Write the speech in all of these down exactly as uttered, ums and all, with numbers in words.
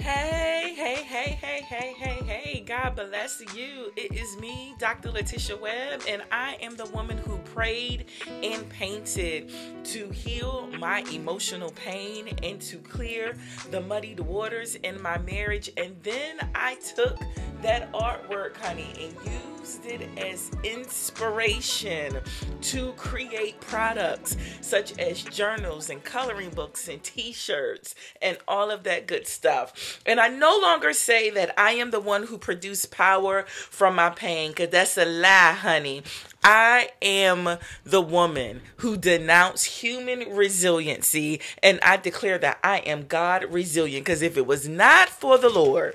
Hey, hey, hey, hey, hey, hey, hey, God bless you. It is me, Doctor Letitia Webb, and I am the woman who prayed and painted to heal my emotional pain and to clear the muddied waters in my marriage. And then I took that artwork, honey, and used it as inspiration to create products such as journals and coloring books and t-shirts and all of that good stuff. And I no longer say that I am the one who produced power from my pain, because that's a lie, honey. I am the woman who denounced human resiliency, and I declare that I am God resilient, because if it was not for the Lord,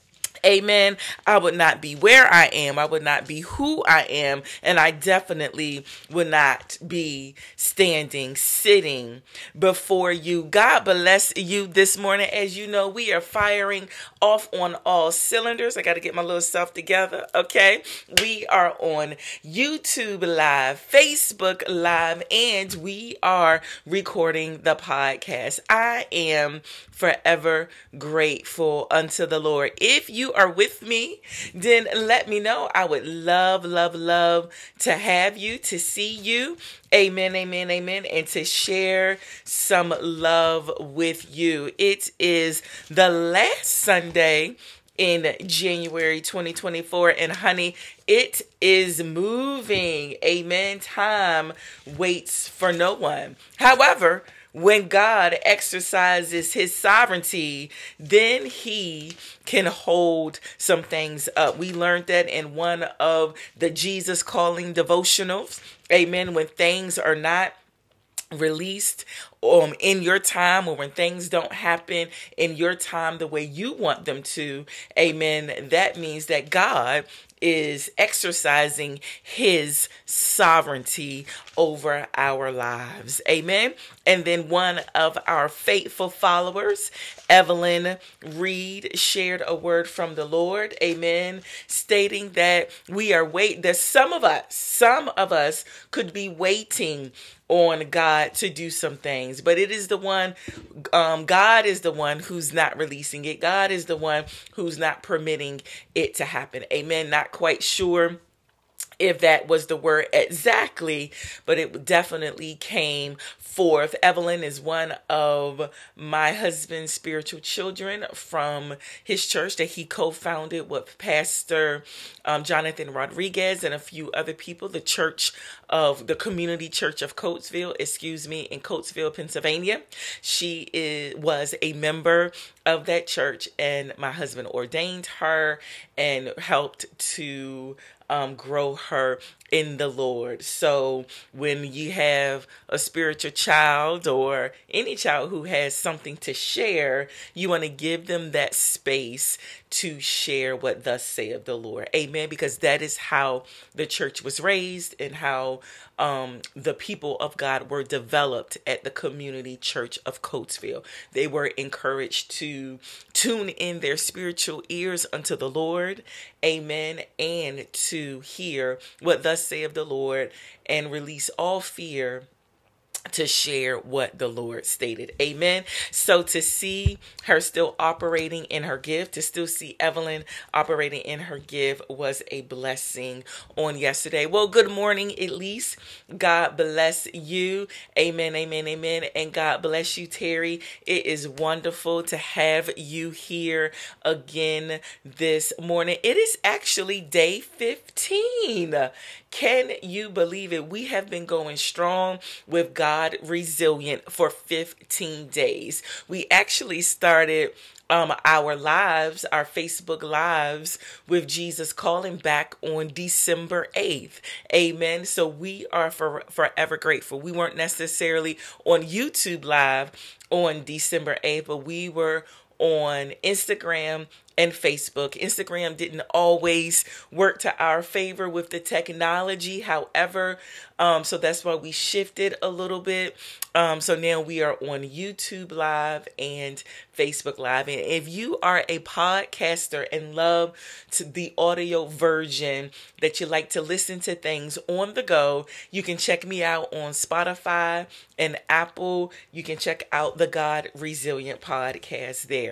amen, I would not be where I am. I would not be who I am. And I definitely would not be standing, sitting before you. God bless you this morning. As you know, we are firing off on all cylinders. I got to get my little stuff together. Okay. We are on YouTube Live, Facebook Live, and we are recording the podcast. I am forever grateful unto the Lord. If you are with me, then let me know. I would love, love, love to have you, to see you. Amen, amen, amen. And to share some love with you. It is the last Sunday in January twenty twenty-four. And honey, it is moving. Amen. Time waits for no one. However, when God exercises his sovereignty, then he can hold some things up. We learned that in one of the Jesus Calling devotionals. Amen. When things are not released um in your time, or when things don't happen in your time the way you want them to, amen, that means that God is exercising his sovereignty over our lives. Amen. And then one of our faithful followers, Evelyn Reed, shared a word from the Lord. Amen. Stating that we are wait that some of us, some of us could be waiting on God to do some things, but it is the one, um, God is the one who's not releasing it. God is the one who's not permitting it to happen. Amen. Not quite sure if that was the word exactly, but it definitely came forth. Evelyn is one of my husband's spiritual children from his church that he co-founded with Pastor um, Jonathan Rodriguez and a few other people, the church of the Community Church of Coatesville, excuse me, in Coatesville, Pennsylvania. She is, was a member of that church, and my husband ordained her and helped to Um, grow her in the Lord. So when you have a spiritual child or any child who has something to share, you want to give them that space to share what thus saith the Lord. Amen. Because that is how the church was raised and how um, the people of God were developed at the Community Church of Coatesville. They were encouraged to tune in their spiritual ears unto the Lord. Amen. And to hear what thus saith the Lord and release all fear to share what the Lord stated. Amen. So to see her still operating in her gift, to still see Evelyn operating in her gift was a blessing on yesterday. Well, good morning, Elise. God bless you. Amen, amen, amen. And God bless you, Terry. It is wonderful to have you here again this morning. It is actually day fifteen. Can you believe it? We have been going strong with God Resilient for fifteen days. We actually started um, our lives, our Facebook lives with Jesus Calling back on December eighth. Amen. So we are for, forever grateful. We weren't necessarily on YouTube Live on December eighth, but we were on Instagram and Facebook. Instagram didn't always work to our favor with the technology. However, um, so that's why we shifted a little bit. Um, so now we are on YouTube Live and Facebook Live. And if you are a podcaster and love to the audio version, that you like to listen to things on the go, you can check me out on Spotify and Apple. You can check out the God Resilient podcast there.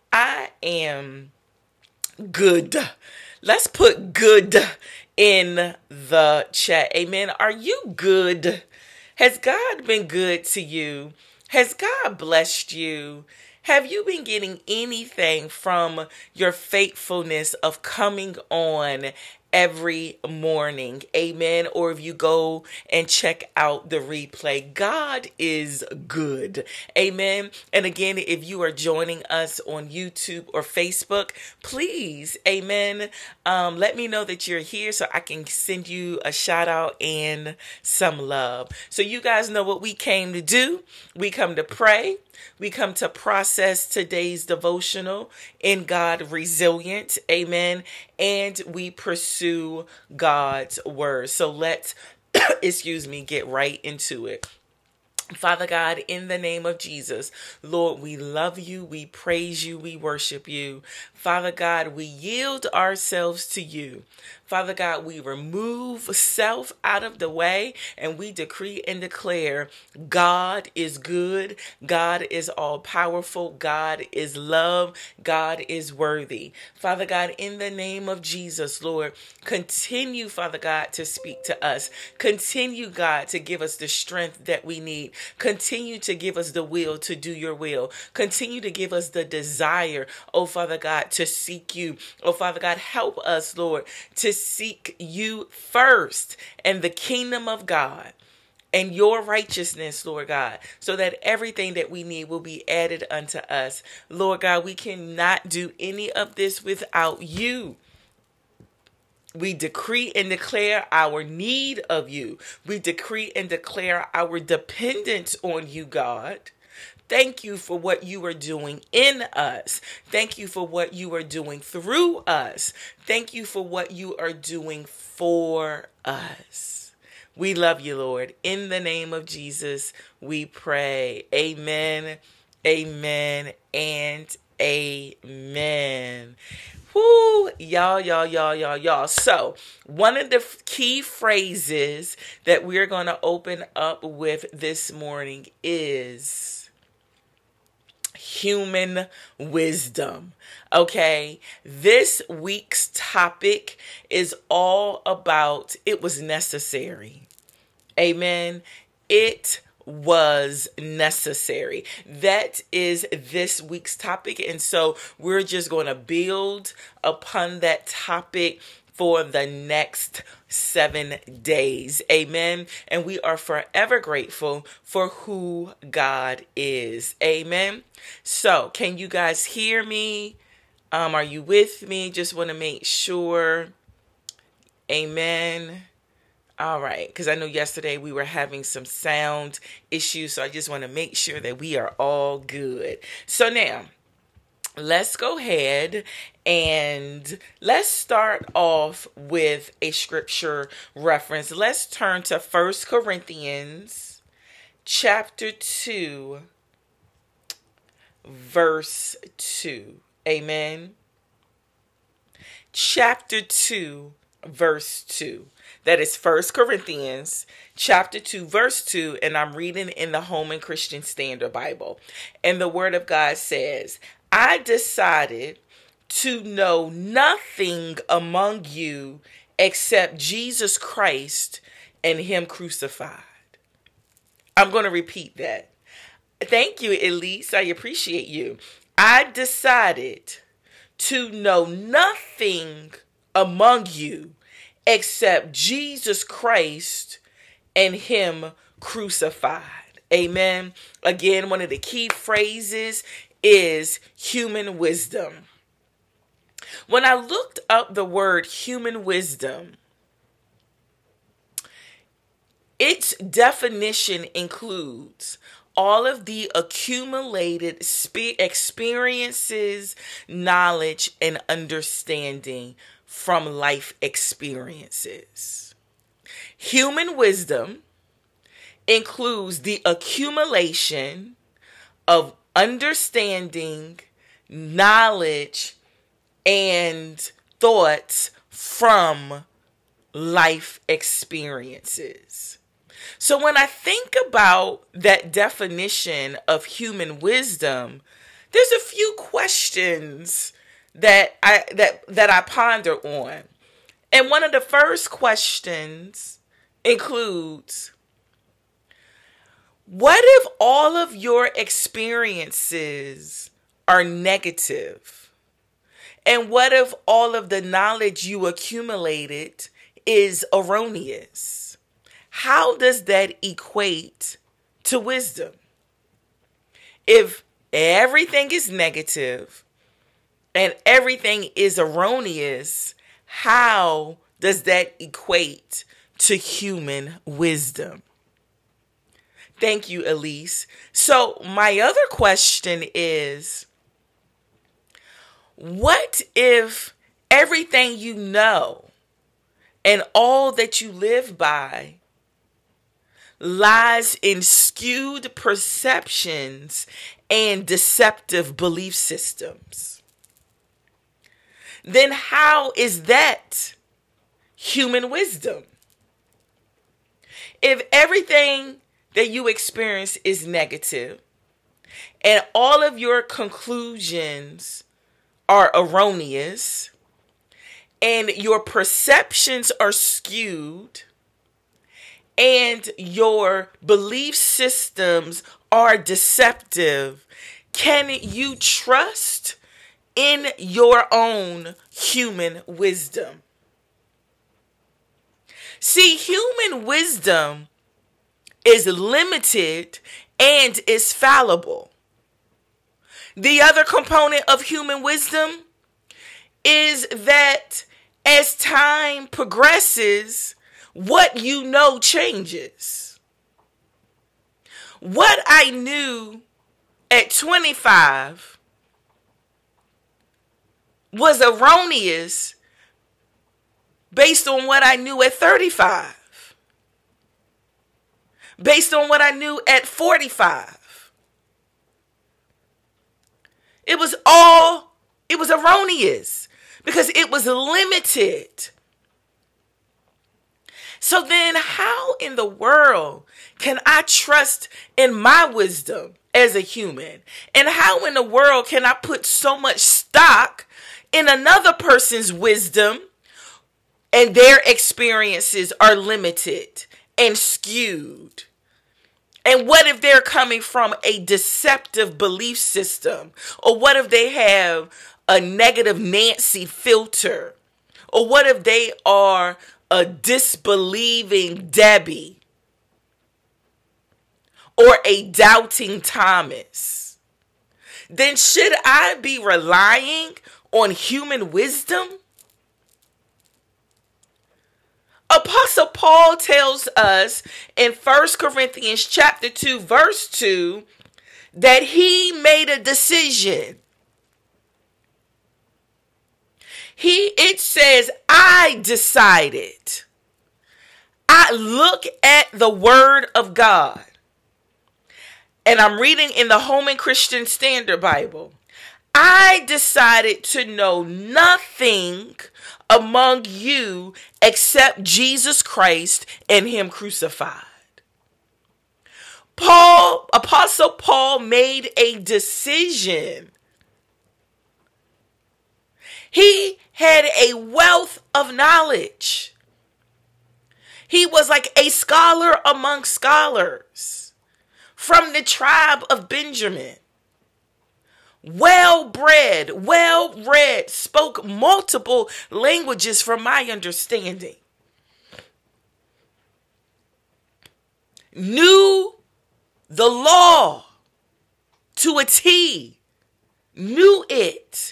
I am good. Let's put good in the chat. Amen. Are you good? Has God been good to you? Has God blessed you? Have you been getting anything from your faithfulness of coming on every morning? Amen. Or if you go and check out the replay, God is good. Amen. And again, if you are joining us on YouTube or Facebook, please, amen, um, let me know that you're here so I can send you a shout out and some love. So you guys know what we came to do. We come to pray. We come to process today's devotional in God Resilient. Amen. And we pursue God's word. So let's, excuse me, get right into it. Father God, in the name of Jesus, Lord, we love you, we praise you, we worship you. Father God, we yield ourselves to you. Father God, we remove self out of the way and we decree and declare God is good, God is all powerful, God is love, God is worthy. Father God, in the name of Jesus, Lord, continue, Father God, to speak to us. Continue, God, to give us the strength that we need. Continue to give us the will to do your will. Continue to give us the desire, oh Father God, to seek you. Oh Father God, help us, Lord, to seek you first and the kingdom of God and your righteousness, Lord God, so that everything that we need will be added unto us. Lord God, we cannot do any of this without you. We decree and declare our need of you. We decree and declare our dependence on you, God. Thank you for what you are doing in us. Thank you for what you are doing through us. Thank you for what you are doing for us. We love you, Lord. In the name of Jesus, we pray. Amen, amen, and amen. Woo, y'all, y'all, y'all, y'all, y'all. So one of the key phrases that we're going to open up with this morning is human wisdom. Okay, this week's topic is all about it was necessary. Amen. It was necessary. That is this week's topic. And so we're just going to build upon that topic for the next seven days. Amen. And we are forever grateful for who God is. Amen. So can you guys hear me? Um, are you with me? Just want to make sure. Amen. All right. Because I know yesterday we were having some sound issues. So I just want to make sure that we are all good. So now, let's go ahead and let's start off with a scripture reference. Let's turn to First Corinthians chapter two, verse two. Amen. Chapter two, verse two. That is First Corinthians chapter two, verse two. And I'm reading in the Holman Christian Standard Bible. And the word of God says, I decided to know nothing among you except Jesus Christ and him crucified. I'm going to repeat that. Thank you, Elise. I appreciate you. I decided to know nothing among you except Jesus Christ and him crucified. Amen. Again, one of the key phrases is human wisdom. When I looked up the word human wisdom, its definition includes all of the accumulated experiences, knowledge, and understanding from life experiences. Human wisdom includes the accumulation of understanding, knowledge, and thoughts from life experiences. So when I think about that definition of human wisdom, there's a few questions that I that that I ponder on. And one of the first questions includes, what if all of your experiences are negative? And what if all of the knowledge you accumulated is erroneous? How does that equate to wisdom? If everything is negative and everything is erroneous, how does that equate to human wisdom? Thank you, Elise. So my other question is, what if everything you know and all that you live by lies in skewed perceptions and deceptive belief systems? Then how is that human wisdom? If everything that you experience is negative and all of your conclusions are erroneous and your perceptions are skewed and your belief systems are deceptive, can you trust in your own human wisdom? See, human wisdom is limited and is fallible. The other component of human wisdom is that as time progresses, what you know changes. What I knew at twenty-five was erroneous based on what I knew at thirty-five, based on what I knew at forty-five. It was all, it was erroneous because it was limited. So then how in the world can I trust in my wisdom as a human? And how in the world can I put so much stock in another person's wisdom and their experiences are limited and skewed? And what if they're coming from a deceptive belief system? Or what if they have a negative Nancy filter? Or what if they are a disbelieving Debbie? Or a doubting Thomas? Then should I be relying on human wisdom? Apostle Paul tells us in First Corinthians chapter two, verse two, that he made a decision. He, it says, I decided. I look at the word of God, and I'm reading in the Holman Christian Standard Bible. I decided to know nothing among you except Jesus Christ and him crucified. Paul, Apostle Paul made a decision. He had a wealth of knowledge. He was like a scholar among scholars from the tribe of Benjamin. Well-bred, well-read, spoke multiple languages from my understanding. Knew the law to a T. Knew it.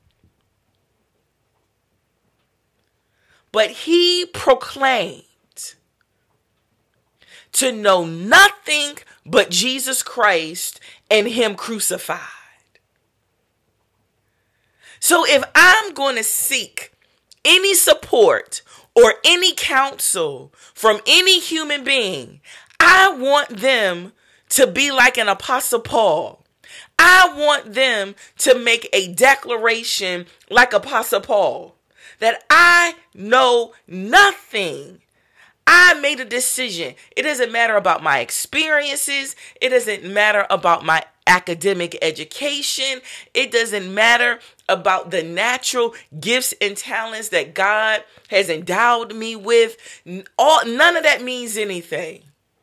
But he proclaimed to know nothing but Jesus Christ and him crucified. So if I'm going to seek any support or any counsel from any human being, I want them to be like an Apostle Paul. I want them to make a declaration like Apostle Paul, that I know nothing. I made a decision. It doesn't matter about my experiences. It doesn't matter about my academic education. It doesn't matter about the natural gifts and talents that God has endowed me with. All, none of that means anything.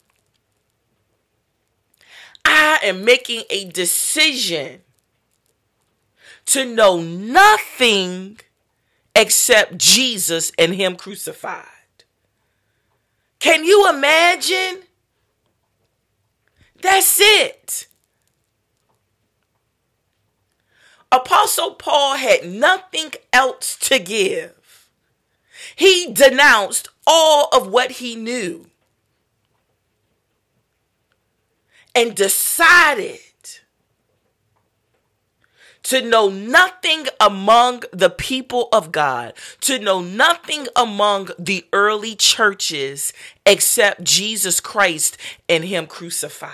I am making a decision to know nothing except Jesus and him crucified. Can you imagine? That's it. Apostle Paul had nothing else to give. He denounced all of what he knew and decided to know nothing among the people of God, to know nothing among the early churches except Jesus Christ and him crucified.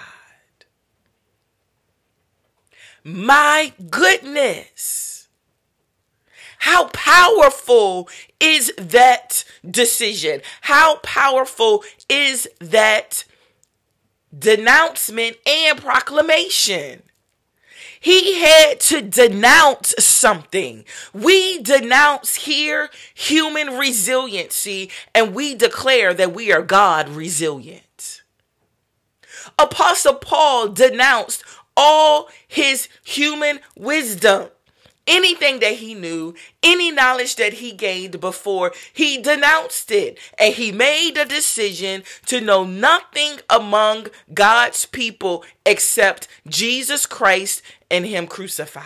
My goodness. How powerful is that decision? How powerful is that denouncement and proclamation? He had to denounce something. We denounce here human resiliency, and we declare that we are God resilient. Apostle Paul denounced all his human wisdom. Anything that he knew, any knowledge that he gained before, he denounced it. And he made a decision to know nothing among God's people except Jesus Christ and him crucified.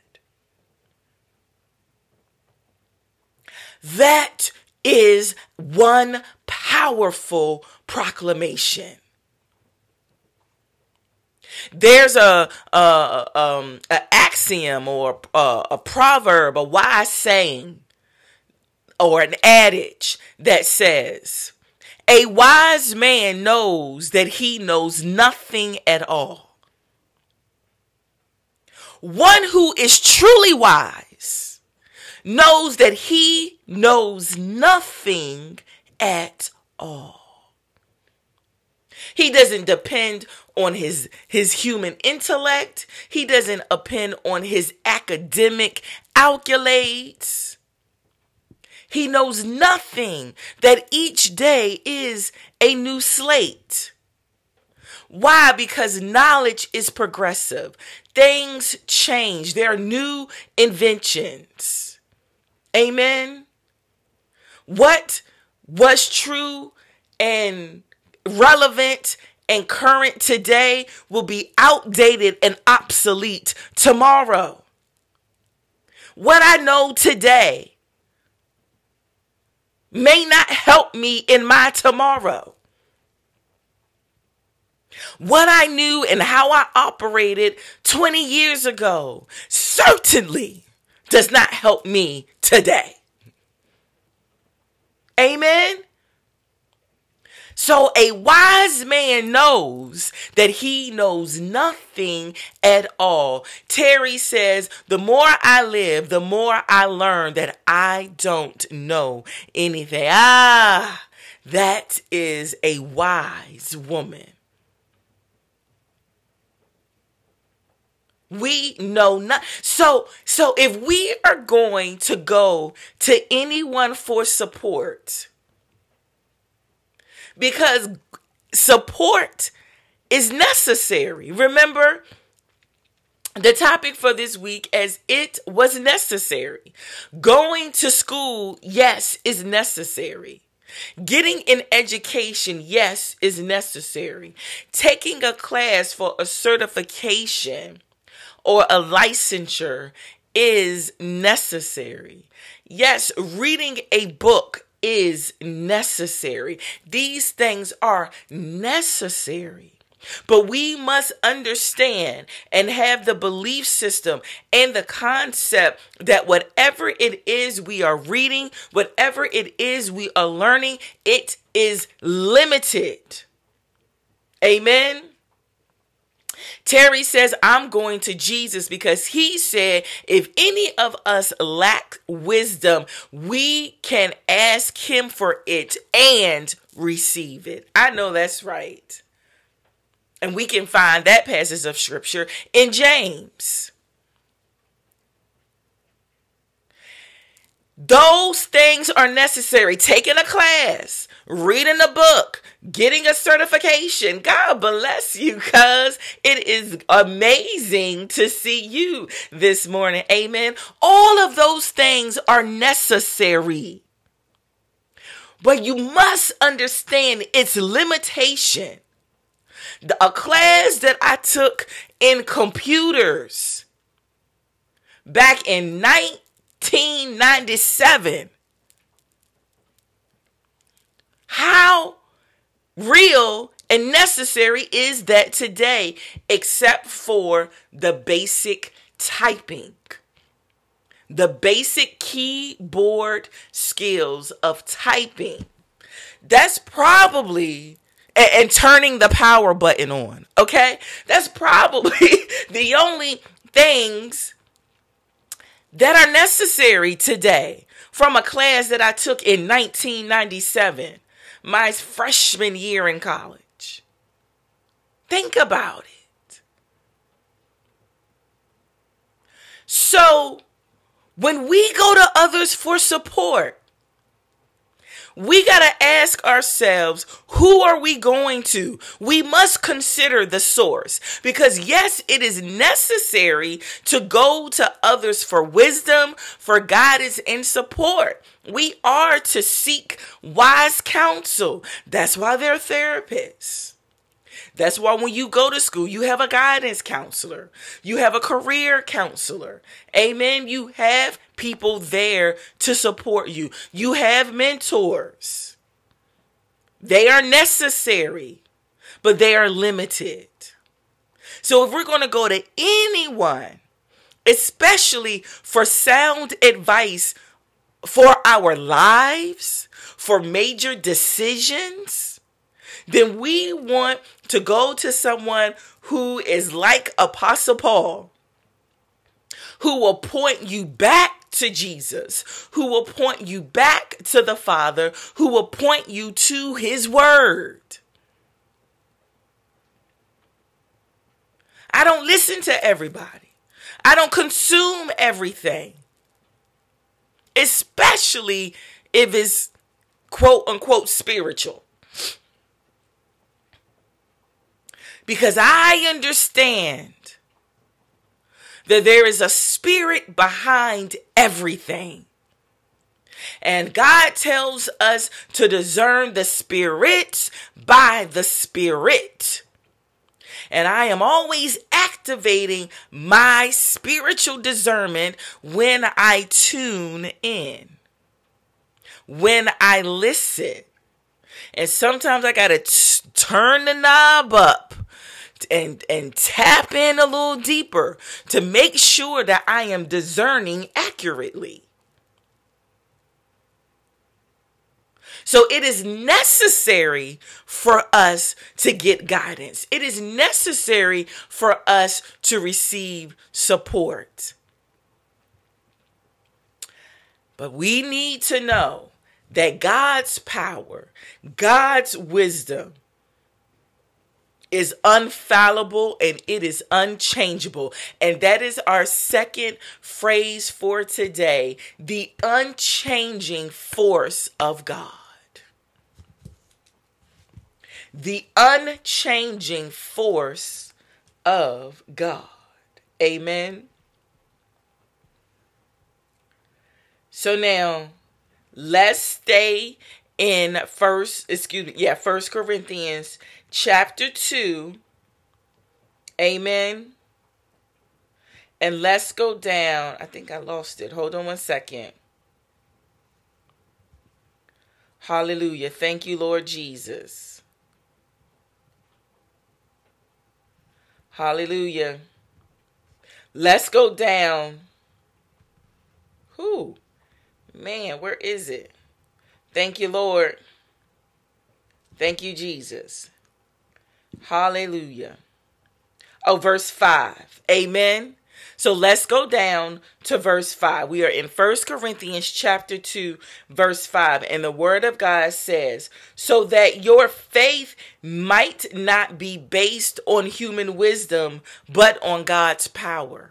That is one powerful proclamation. There's a, a, um, an axiom or a, a proverb, a wise saying, or an adage that says, a wise man knows that he knows nothing at all. One who is truly wise knows that he knows nothing at all. He doesn't depend on his, his human intellect. He doesn't depend on his academic accolades. He knows nothing, that each day is a new slate. Why? Because knowledge is progressive. Things change. There are new inventions. Amen. What was true and relevant and current today will be outdated and obsolete tomorrow. What I know today may not help me in my tomorrow. What I knew and how I operated twenty years ago certainly does not help me today. Amen. So a wise man knows that he knows nothing at all. Terry says, the more I live, the more I learn that I don't know anything. Ah, that is a wise woman. We know not. So, so if we are going to go to anyone for support, because support is necessary. Remember the topic for this week as it was necessary. Going to school, yes, is necessary. Getting an education, yes, is necessary. Taking a class for a certification or a licensure is necessary. Yes, reading a book is necessary. These things are necessary. But we must understand and have the belief system and the concept that whatever it is we are reading, whatever it is we are learning, it is limited. Amen. Terry says, I'm going to Jesus because he said, if any of us lack wisdom, we can ask him for it and receive it. I know that's right. And we can find that passage of scripture in James. Those things are necessary. Taking a class, reading a book, getting a certification. God bless you, because it is amazing to see you this morning. Amen. All of those things are necessary. But you must understand its limitation. The, a class that I took in computers back in nineteen ninety-seven. How real and necessary is that today, except for the basic typing, the basic keyboard skills of typing? That's probably, and, and turning the power button on, okay? That's probably the only things that are necessary today from a class that I took in nineteen ninety-seven, my freshman year in college. Think about it. So when we go to others for support, we got to ask ourselves, who are we going to? We must consider the source, because yes, it is necessary to go to others for wisdom, for guidance and support. We are to seek wise counsel. That's why they're therapists. That's why when you go to school, you have a guidance counselor. You have a career counselor. Amen. You have people there to support you. You have mentors. They are necessary, but they are limited. So if we're going to go to anyone, especially for sound advice for our lives, for major decisions, then we want to go to someone who is like Apostle Paul, who will point you back to Jesus, who will point you back to the Father, who will point you to his word. I don't listen to everybody. I don't consume everything, especially if it's quote unquote spiritual. Because I understand that there is a spirit behind everything. And God tells us to discern the spirits by the Spirit. And I am always activating my spiritual discernment when I tune in, when I listen. And sometimes I got to t- turn the knob up and and tap in a little deeper to make sure that I am discerning accurately. So it is necessary for us to get guidance. It is necessary for us to receive support. But we need to know that God's power, God's wisdom, is infallible and it is unchangeable. And that is our second phrase for today: the unchanging force of God. The unchanging force of God. Amen. So now let's stay in first, excuse me, yeah, First Corinthians chapter two. Amen. And let's go down. I think I lost it. Hold on one second. Hallelujah. Thank you, Lord Jesus. Hallelujah. Let's go down. Who? Man, where is it? Thank you, Lord. Thank you, Jesus. Hallelujah. Oh, verse five. Amen. So let's go down to verse five. We are in First Corinthians chapter two, verse five. And the word of God says, so that your faith might not be based on human wisdom, but on God's power.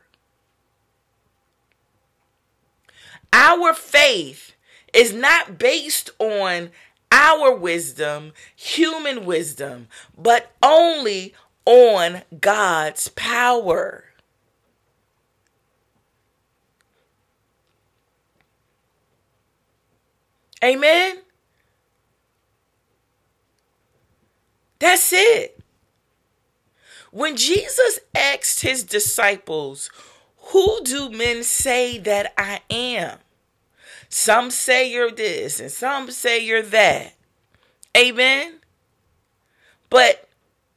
Our faith is not based on our wisdom, human wisdom, but only on God's power. Amen. That's it. When Jesus asked his disciples, who do men say that I am? Some say you're this and some say you're that. Amen. But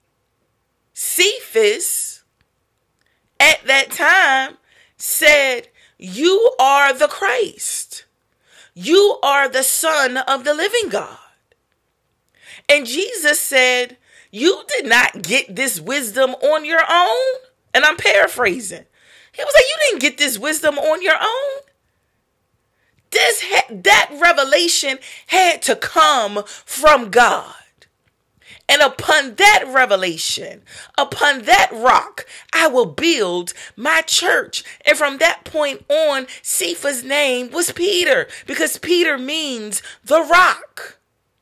Cephas at that time said, you are the Christ. You are the Son of the living God. And Jesus said, you did not get this wisdom on your own. And I'm paraphrasing. He was like, you didn't get this wisdom on your own. This ha- that revelation had to come from God. And upon that revelation, upon that rock, I will build my church. And from that point on, Cephas' name was Peter, because Peter means the rock.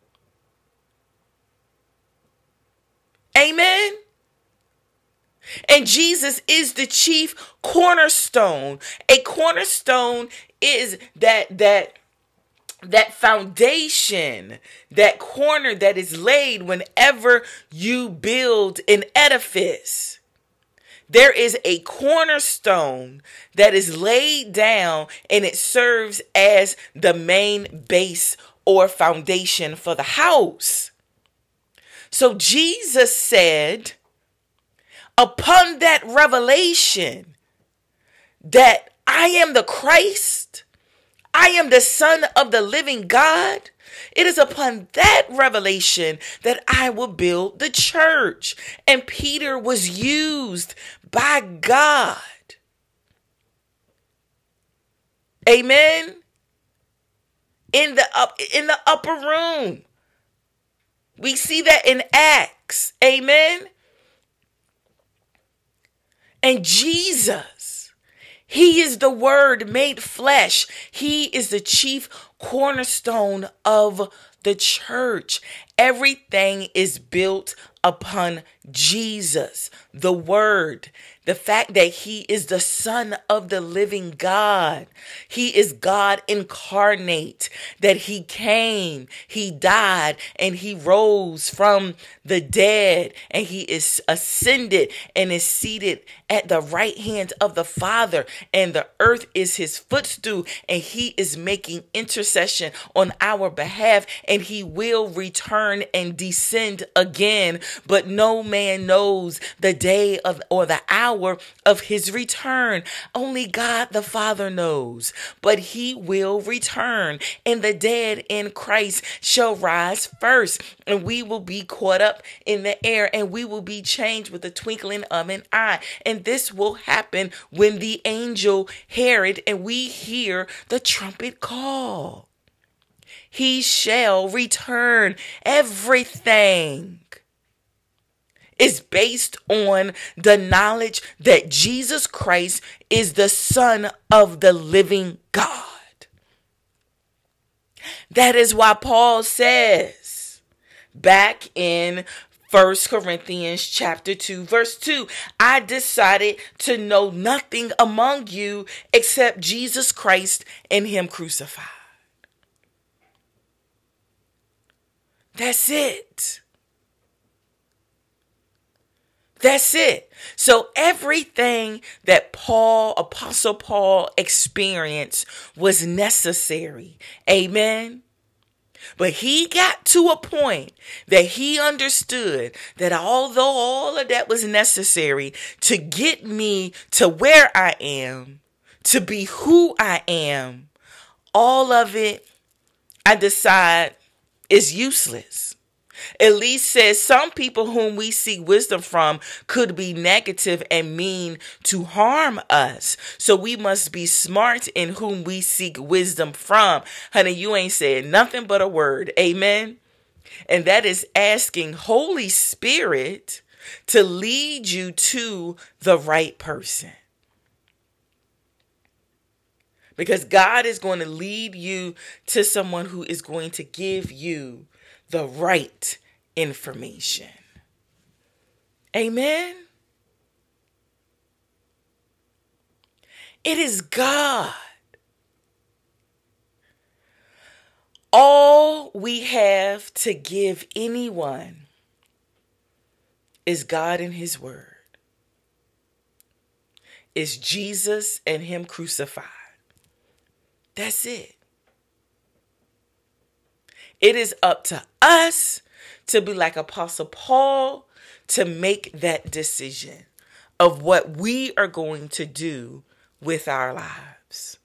Amen. And Jesus is the chief cornerstone. A cornerstone is that that that foundation, that corner that is laid whenever you build an edifice. There is a cornerstone that is laid down, and it serves as the main base or foundation for the house. So Jesus said, upon that revelation that I am the Christ, I am the Son of the living God, it is upon that revelation that I will build the church. And Peter was used by God. Amen. In the up in the upper room. We see that in Acts. Amen. And Jesus, he is the Word made flesh. He is the chief cornerstone of the church. Everything is built upon Jesus, the Word. The fact that he is the Son of the living God. He is God incarnate, that he came, he died, and he rose from the dead, and he is ascended and is seated at the right hand of the Father, and the earth is his footstool, and he is making intercession on our behalf, and he will return and descend again, but no man knows the day of or the hour of his return. Only God the Father knows, but he will return, and the dead in Christ shall rise first, and we will be caught up in the air, and we will be changed with the twinkling of an eye. And this will happen when the angel Herod and we hear the trumpet call. He shall return. Everything is based on the knowledge that Jesus Christ is the Son of the living God. That is why Paul says back in First Corinthians chapter two, verse two, I decided to know nothing among you except Jesus Christ and him crucified. That's it. That's it. So everything that Paul, Apostle Paul experienced was necessary. Amen. But he got to a point that he understood that although all of that was necessary to get me to where I am, to be who I am, all of it, I decide, is useless. Elise says some people whom we seek wisdom from could be negative and mean to harm us. So we must be smart in whom we seek wisdom from. Honey, you ain't said nothing but a word. Amen. And that is asking Holy Spirit to lead you to the right person. Because God is going to lead you to someone who is going to give you the right information. Amen. It is God. All we have to give anyone is God and His Word. It's Jesus and Him crucified. That's it. It is up to us to be like Apostle Paul to make that decision of what we are going to do with our lives.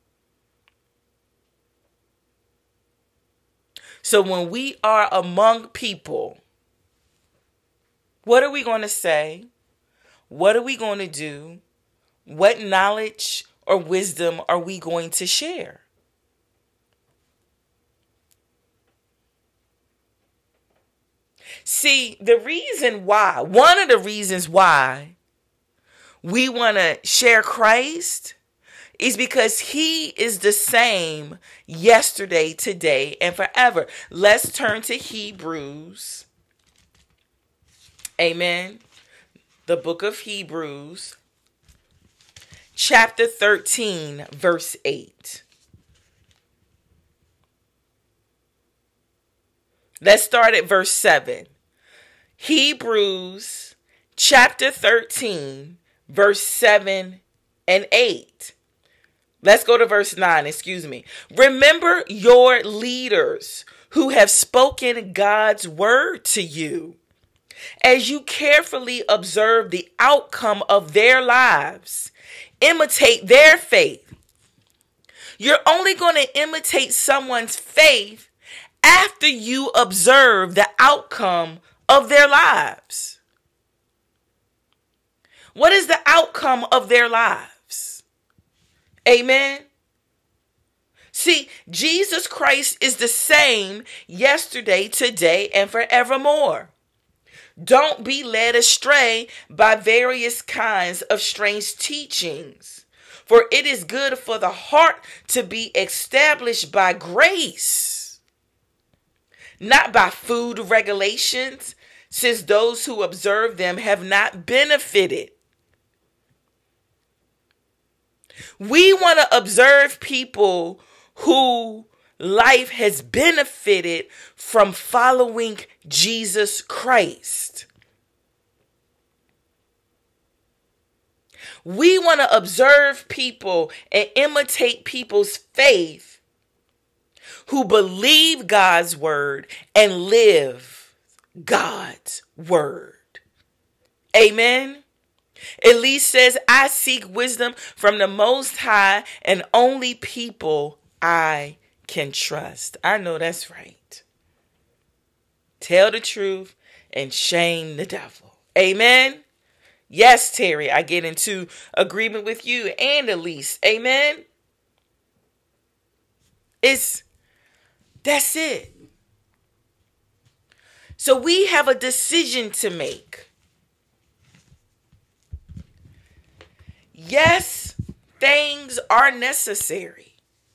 So when we are among people, what are we going to say? What are we going to do? What knowledge or wisdom are we going to share? See, the reason why, one of the reasons why we want to share Christ is because He is the same yesterday, today, and forever. Let's turn to Hebrews. Amen. The book of Hebrews, chapter thirteen, verse eight. Let's start at verse seven. Hebrews chapter thirteen, verse seven and eight. Let's go to verse nine, excuse me. Remember your leaders who have spoken God's word to you. As you carefully observe the outcome of their lives, imitate their faith. You're only going to imitate someone's faith after you observe the outcome of their lives. What is the outcome of their lives? Amen. See, Jesus Christ is the same yesterday, today, and forevermore. Don't be led astray by various kinds of strange teachings, for it is good for the heart to be established by grace, not by food regulations, since those who observe them have not benefited. We want to observe people who life has benefited from following Jesus Christ. We want to observe people and imitate people's faith who believe God's word and live God's word. Amen. Elise says, I seek wisdom from the Most High and only people I can trust. I know that's right. Tell the truth and shame the devil. Amen. Yes, Terry, I get into agreement with you and Elise. Amen. It's, that's it. So we have a decision to make. Yes, things are necessary.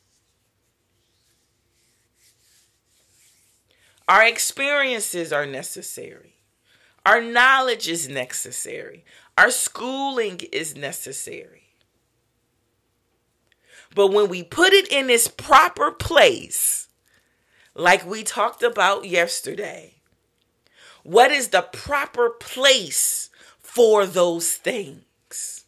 Our experiences are necessary. Our knowledge is necessary. Our schooling is necessary. But when we put it in its proper place, like we talked about yesterday, what is the proper place for those things?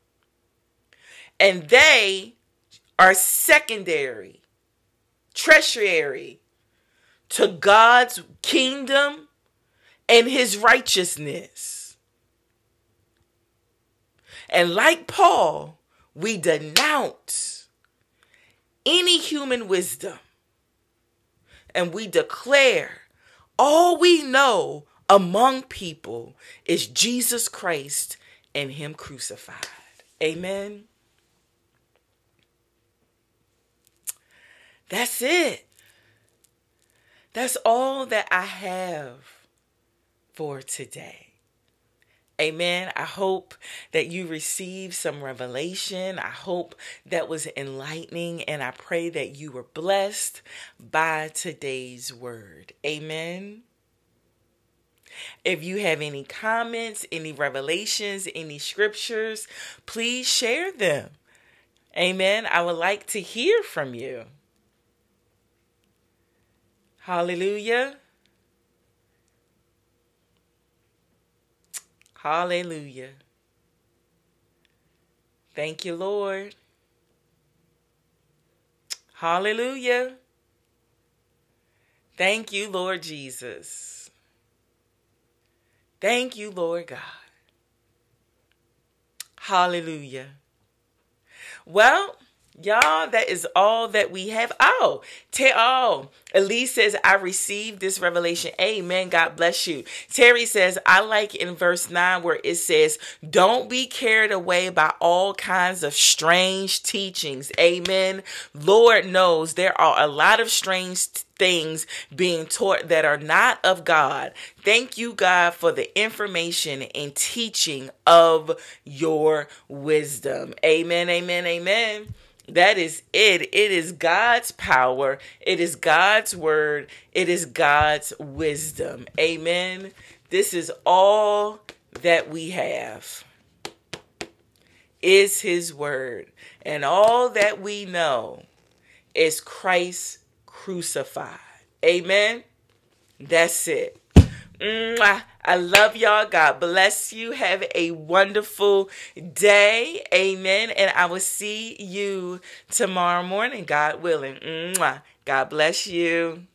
And they are secondary, tertiary to God's kingdom and His righteousness. And like Paul, we denounce any human wisdom and we declare all we know among people is Jesus Christ and him crucified. Amen. That's it. That's all that I have for today. Amen. I hope that you received some revelation. I hope that was enlightening, and I pray that you were blessed by today's word. Amen. If you have any comments, any revelations, any scriptures, please share them. Amen. I would like to hear from you. Hallelujah. Hallelujah. Thank you, Lord. Hallelujah. Thank you, Lord Jesus. Thank you, Lord God. Hallelujah. Well, y'all, that is all that we have. Oh, te- oh, Elise says, I received this revelation. Amen. God bless you. Terry says, I like in verse nine where it says, don't be carried away by all kinds of strange teachings. Amen. Lord knows there are a lot of strange t- things being taught that are not of God. Thank you, God, for the information and teaching of your wisdom. Amen. Amen. Amen. That is it. It is God's power. It is God's word. It is God's wisdom. Amen. This is all that we have, is his word. And all that we know is Christ crucified. Amen. That's it. Mwah. I love y'all. God bless you. Have a wonderful day. Amen. And I will see you tomorrow morning, God willing. Mwah. God bless you.